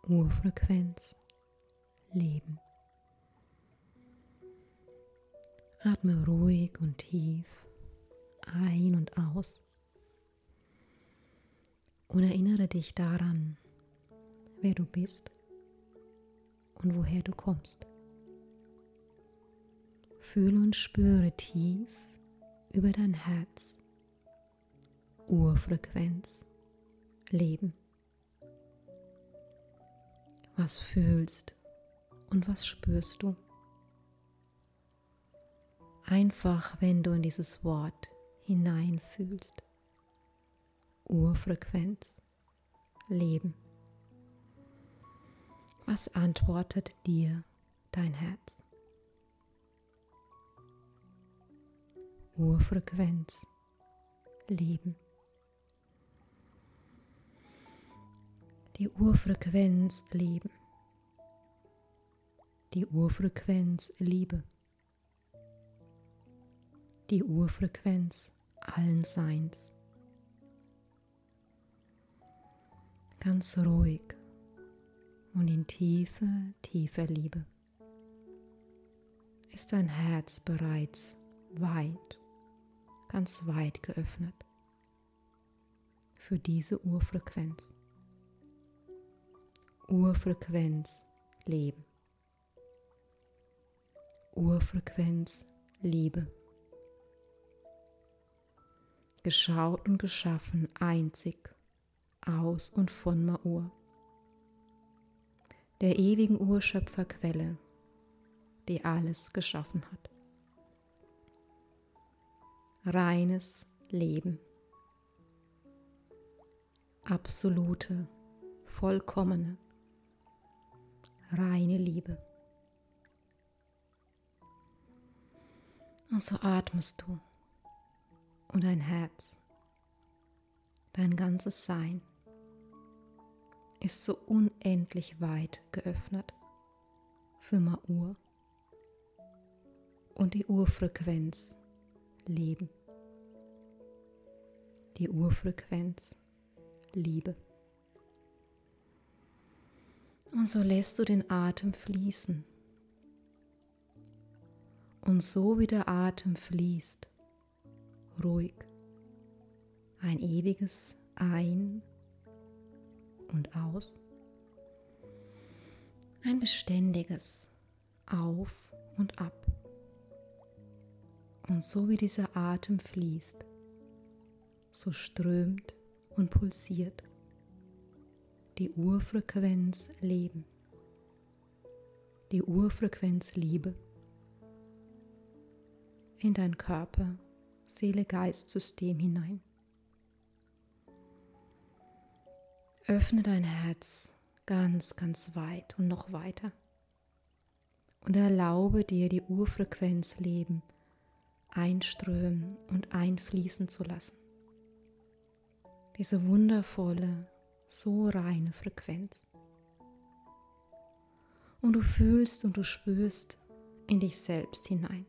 Urfrequenz Leben. Atme ruhig und tief ein und aus und erinnere dich daran, wer du bist und woher du kommst. Fühle und spüre tief über dein Herz Urfrequenz Leben. Was fühlst und was spürst du? Einfach, wenn du in dieses Wort hineinfühlst. Urfrequenz Leben. Was antwortet dir dein Herz? Urfrequenz Leben. Die Urfrequenz Leben. Die Urfrequenz Liebe. Die Urfrequenz allen Seins. Ganz ruhig und in tiefer Liebe ist dein Herz bereits weit, ganz weit geöffnet für diese Urfrequenz. Urfrequenz Leben. Urfrequenz Liebe. Geschaut und geschaffen einzig aus und von Ma'ur, der ewigen Urschöpferquelle, die alles geschaffen hat. Reines Leben. Absolute, vollkommene, reine Liebe. Und so atmest du und dein Herz, dein ganzes Sein ist so unendlich weit geöffnet für Ma'ur und die Urfrequenz Leben. Die Urfrequenz Liebe. Und so lässt du den Atem fließen. Und so wie der Atem fließt, ruhig, ein ewiges Ein und Aus, ein beständiges Auf und Ab. Und so wie dieser Atem fließt, so strömt und pulsiert die Urfrequenz Leben, die Urfrequenz Liebe in dein Körper, Seele, Geist, System hinein. Öffne dein Herz ganz, ganz weit und noch weiter und erlaube dir, die Urfrequenz Leben einströmen und einfließen zu lassen. Diese wundervolle, so reine Frequenz. Und du fühlst und du spürst in dich selbst hinein.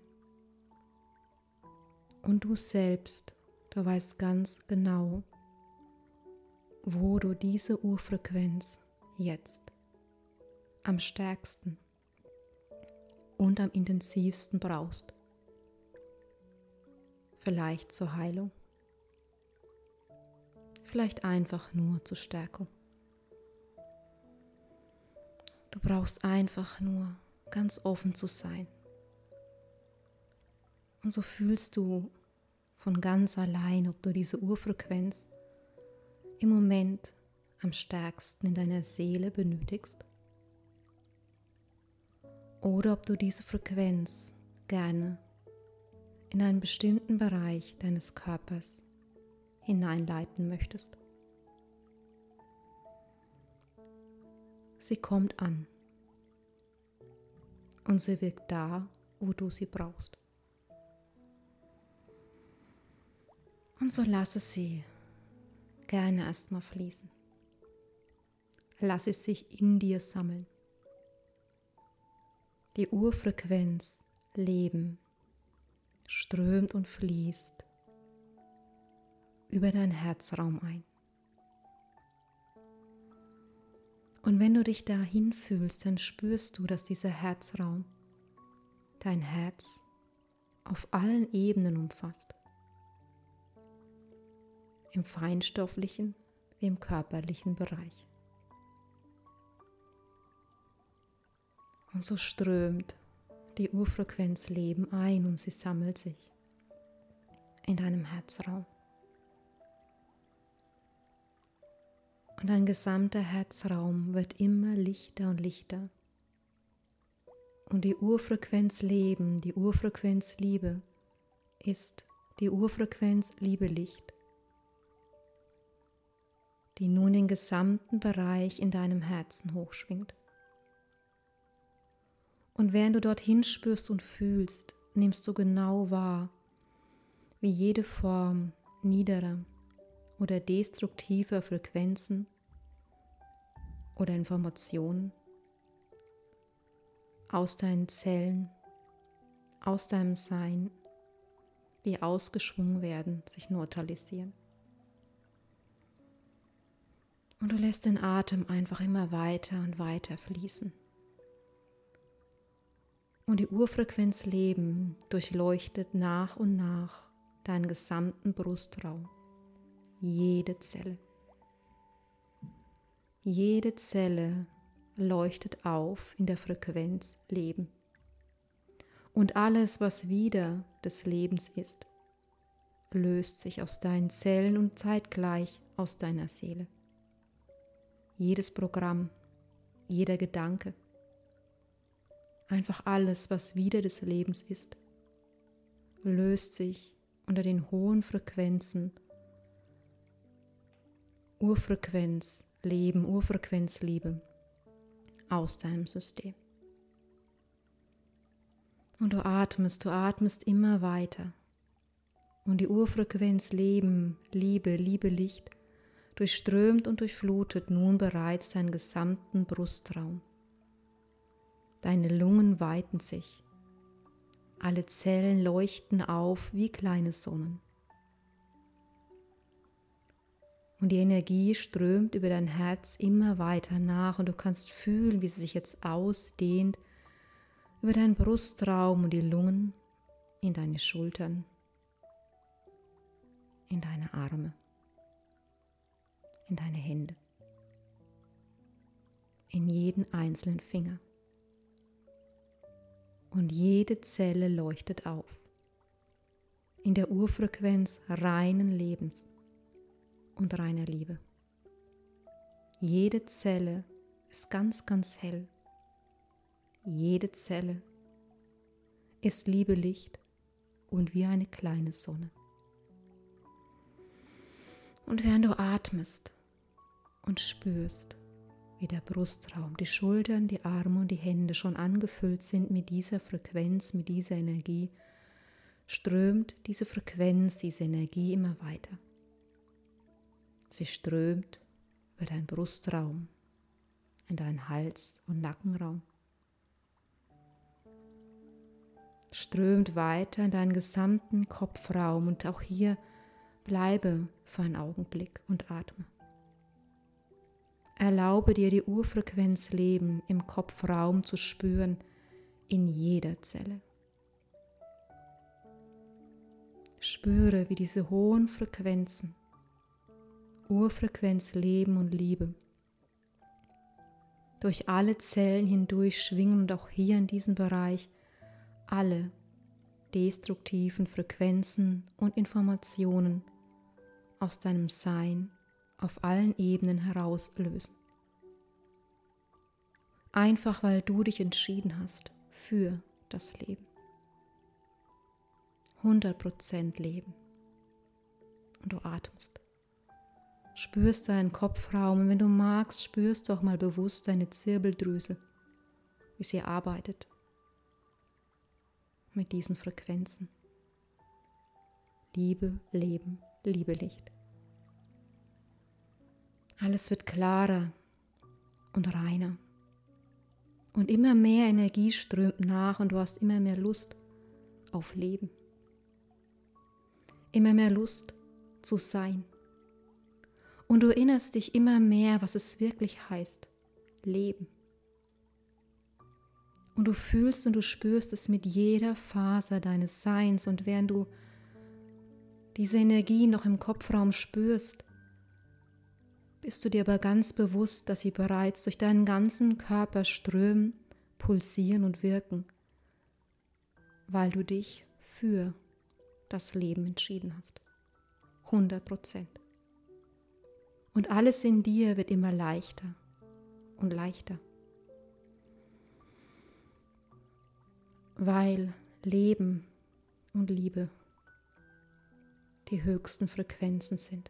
Und du selbst, du weißt ganz genau, wo du diese Urfrequenz jetzt am stärksten und am intensivsten brauchst. Vielleicht zur Heilung, vielleicht einfach nur zur Stärkung. Du brauchst einfach nur ganz offen zu sein. Und so fühlst du von ganz allein, ob du diese Urfrequenz im Moment am stärksten in deiner Seele benötigst oder ob du diese Frequenz gerne in einen bestimmten Bereich deines Körpers hineinleiten möchtest. Sie kommt an und sie wirkt da, wo du sie brauchst. Und so lasse sie gerne erstmal fließen. Lass es sich in dir sammeln. Die Urfrequenz Leben strömt und fließt über deinen Herzraum ein. Und wenn du dich dahin fühlst, dann spürst du, dass dieser Herzraum dein Herz auf allen Ebenen umfasst. Im feinstofflichen wie im körperlichen Bereich. Und so strömt die Urfrequenz Leben ein und sie sammelt sich in deinem Herzraum. Und dein gesamter Herzraum wird immer lichter und lichter. Und die Urfrequenz Leben, die Urfrequenz Liebe ist die Urfrequenz Liebe-Licht, die nun den gesamten Bereich in deinem Herzen hochschwingt. Und während du dorthin spürst und fühlst, nimmst du genau wahr, wie jede Form niederer oder destruktiver Frequenzen oder Informationen aus deinen Zellen, aus deinem Sein, wie ausgeschwungen werden, sich neutralisieren. Und du lässt den Atem einfach immer weiter und weiter fließen. Und die Urfrequenz Leben durchleuchtet nach und nach deinen gesamten Brustraum, jede Zelle. Jede Zelle leuchtet auf in der Frequenz Leben. Und alles, was wieder des Lebens ist, löst sich aus deinen Zellen und zeitgleich aus deiner Seele. Jedes Programm, jeder Gedanke, einfach alles, was wieder des Lebens ist, löst sich unter den hohen Frequenzen Urfrequenz Leben, Urfrequenz Liebe aus deinem System. Und du atmest immer weiter. Und die Urfrequenz Leben, Liebe, Liebe, Licht durchströmt und durchflutet nun bereits deinen gesamten Brustraum. Deine Lungen weiten sich. Alle Zellen leuchten auf wie kleine Sonnen. Und die Energie strömt über dein Herz immer weiter nach und du kannst fühlen, wie sie sich jetzt ausdehnt über deinen Brustraum und die Lungen in deine Schultern, in deine Arme, in deine Hände, in jeden einzelnen Finger. Und jede Zelle leuchtet auf in der Urfrequenz reinen Lebens und reiner Liebe. Jede Zelle ist ganz, ganz hell. Jede Zelle ist Liebe, Licht und wie eine kleine Sonne. Und während du atmest und spürst, wie der Brustraum, die Schultern, die Arme und die Hände schon angefüllt sind mit dieser Frequenz, mit dieser Energie, strömt diese Frequenz, diese Energie immer weiter. Sie strömt über deinen Brustraum, in deinen Hals- und Nackenraum, strömt weiter in deinen gesamten Kopfraum und auch hier bleibe für einen Augenblick und atme. Erlaube dir die Urfrequenz Leben im Kopfraum zu spüren, in jeder Zelle. Spüre, wie diese hohen Frequenzen, Urfrequenz Leben und Liebe, durch alle Zellen hindurch schwingen und auch hier in diesem Bereich alle destruktiven Frequenzen und Informationen aus deinem Sein auf allen Ebenen herauslösen. Einfach weil du dich entschieden hast für das Leben. 100% Leben. Und du atmest. Spürst deinen Kopfraum und wenn du magst, spürst du auch mal bewusst deine Zirbeldrüse, wie sie arbeitet mit diesen Frequenzen. Liebe, Leben, Liebe, Licht. Alles wird klarer und reiner. Und immer mehr Energie strömt nach und du hast immer mehr Lust auf Leben. Immer mehr Lust zu sein. Und du erinnerst dich immer mehr, was es wirklich heißt, Leben. Und du fühlst und du spürst es mit jeder Faser deines Seins. Und während du diese Energie noch im Kopfraum spürst, bist du dir aber ganz bewusst, dass sie bereits durch deinen ganzen Körper strömen, pulsieren und wirken, weil du dich für das Leben entschieden hast. 100%. Und alles in dir wird immer leichter und leichter. Weil Leben und Liebe die höchsten Frequenzen sind.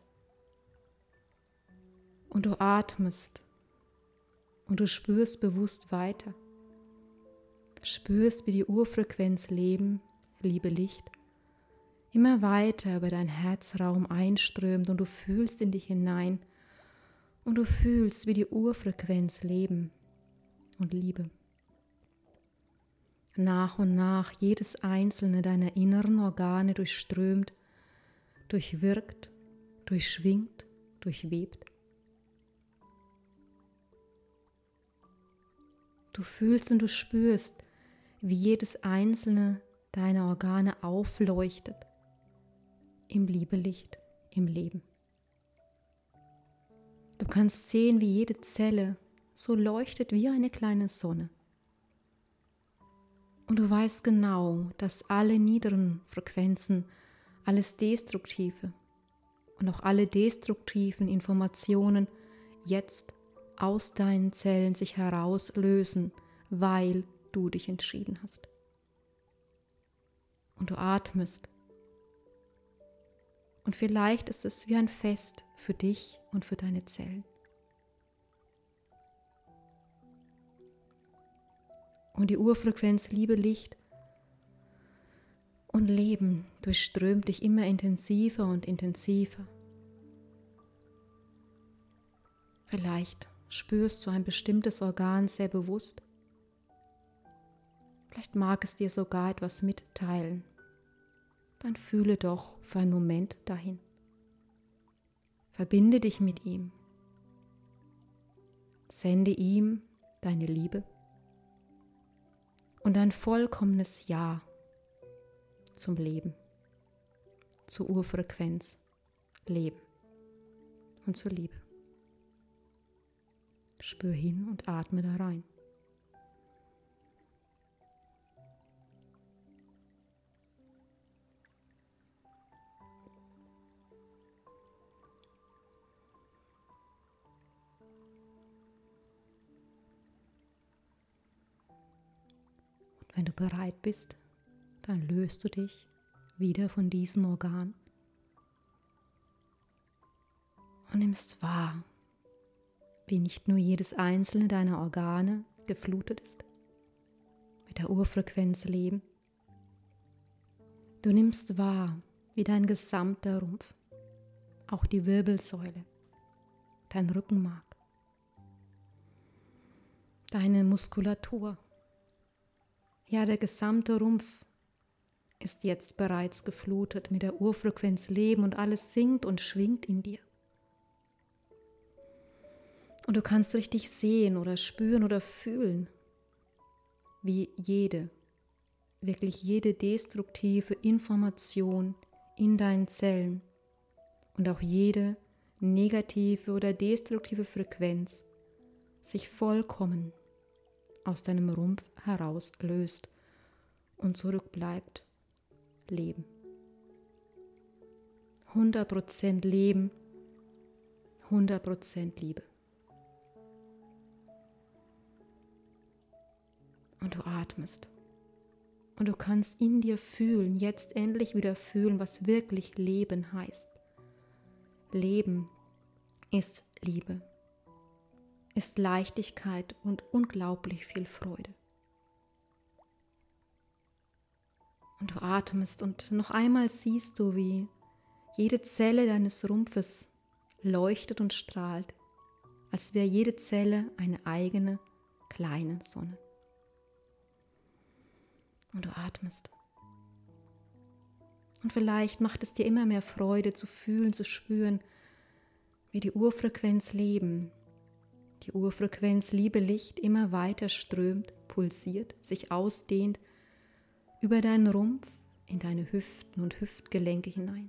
Und du atmest und du spürst bewusst weiter. Spürst, wie die Urfrequenz Leben, Liebe, Licht immer weiter über deinen Herzraum einströmt und du fühlst in dich hinein und du fühlst, wie die Urfrequenz Leben und Liebe nach und nach jedes einzelne deiner inneren Organe durchströmt, durchwirkt, durchschwingt, durchwebt. Du fühlst und du spürst, wie jedes einzelne deiner Organe aufleuchtet im Liebelicht, im Leben. Du kannst sehen, wie jede Zelle so leuchtet wie eine kleine Sonne. Und du weißt genau, dass alle niederen Frequenzen, alles Destruktive und auch alle destruktiven Informationen jetzt aus deinen Zellen sich herauslösen, weil du dich entschieden hast. Und du atmest. Und vielleicht ist es wie ein Fest für dich und für deine Zellen. Und die Urfrequenz Liebe, Licht und Leben durchströmt dich immer intensiver und intensiver. Vielleicht spürst du ein bestimmtes Organ sehr bewusst. Vielleicht mag es dir sogar etwas mitteilen. Dann fühle doch für einen Moment dahin. Verbinde dich mit ihm. Sende ihm deine Liebe und ein vollkommenes Ja zum Leben, zur Urfrequenz, Leben und zur Liebe. Spür hin und atme da rein. Und wenn du bereit bist, dann löst du dich wieder von diesem Organ und nimmst wahr, wie nicht nur jedes einzelne deiner Organe geflutet ist mit der Urfrequenz Leben. Du nimmst wahr, wie dein gesamter Rumpf, auch die Wirbelsäule, dein Rückenmark, deine Muskulatur, ja, der gesamte Rumpf ist jetzt bereits geflutet mit der Urfrequenz Leben und alles singt und schwingt in dir. Und du kannst richtig sehen oder spüren oder fühlen, wie wirklich jede destruktive Information in deinen Zellen und auch jede negative oder destruktive Frequenz sich vollkommen aus deinem Rumpf heraus löst und zurückbleibt Leben. 100% Leben, 100% Liebe. Und du atmest. Und du kannst in dir fühlen, jetzt endlich wieder fühlen, was wirklich Leben heißt. Leben ist Liebe, ist Leichtigkeit und unglaublich viel Freude. Und du atmest und noch einmal siehst du, wie jede Zelle deines Rumpfes leuchtet und strahlt, als wäre jede Zelle eine eigene kleine Sonne. Und du atmest. Und vielleicht macht es dir immer mehr Freude zu fühlen, zu spüren, wie die Urfrequenz Leben die Urfrequenz Liebe Licht immer weiter strömt, pulsiert, sich ausdehnt über deinen Rumpf in deine Hüften und Hüftgelenke hinein.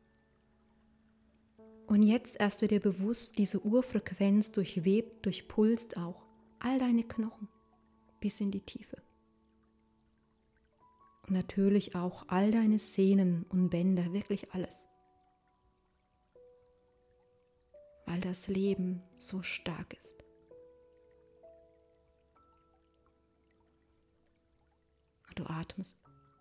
Und jetzt erst wird dir bewusst, diese Urfrequenz durchwebt, durchpulst auch all deine Knochen bis in die Tiefe. Und natürlich auch all deine Sehnen und Bänder, wirklich alles. Weil das Leben so stark ist. Du atmest.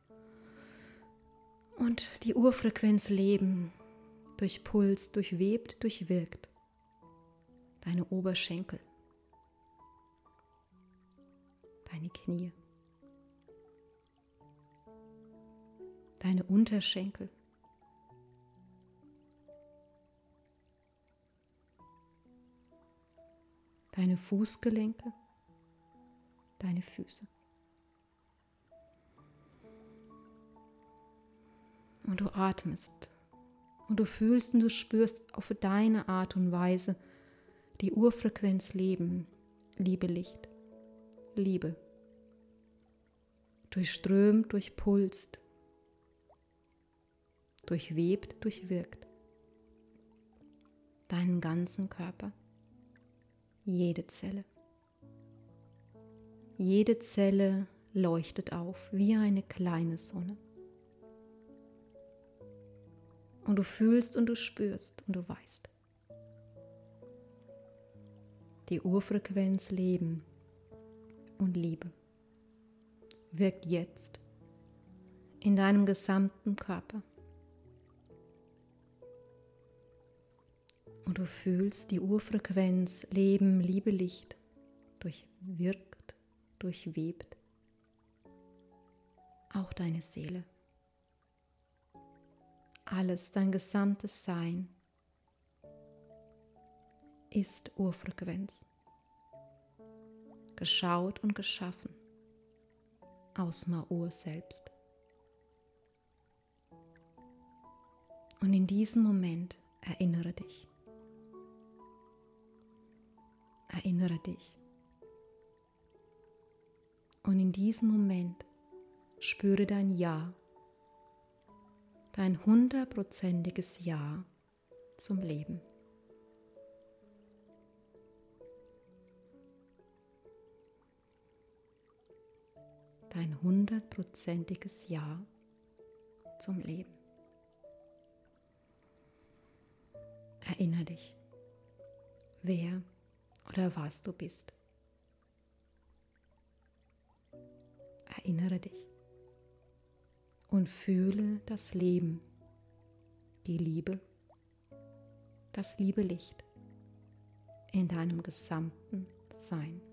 Und die Urfrequenz Leben durchpulst, durchwebt, durchwirkt deine Oberschenkel, deine Knie, deine Unterschenkel, deine Fußgelenke, deine Füße. Und du atmest und du fühlst und du spürst auf deine Art und Weise die Urfrequenz Leben, Liebe Licht, Liebe, durchströmt, durchpulst, durchwebt, durchwirkt deinen ganzen Körper, jede Zelle. Jede Zelle leuchtet auf wie eine kleine Sonne. Und du fühlst und du spürst und du weißt. Die Urfrequenz Leben und Liebe wirkt jetzt in deinem gesamten Körper. Und du fühlst die Urfrequenz Leben, Liebe, Licht durchwirkt, durchwebt auch deine Seele. Alles, dein gesamtes Sein ist Urfrequenz, geschaut und geschaffen aus Ma-Ur selbst. Und in diesem Moment erinnere dich. Erinnere dich. Und in diesem Moment spüre dein Ja, dein 100%iges Ja zum Leben. Dein 100%iges Ja zum Leben. Erinnere dich, wer oder was du bist. Erinnere dich und fühle das Leben, die Liebe, das liebe Licht in deinem gesamten Sein.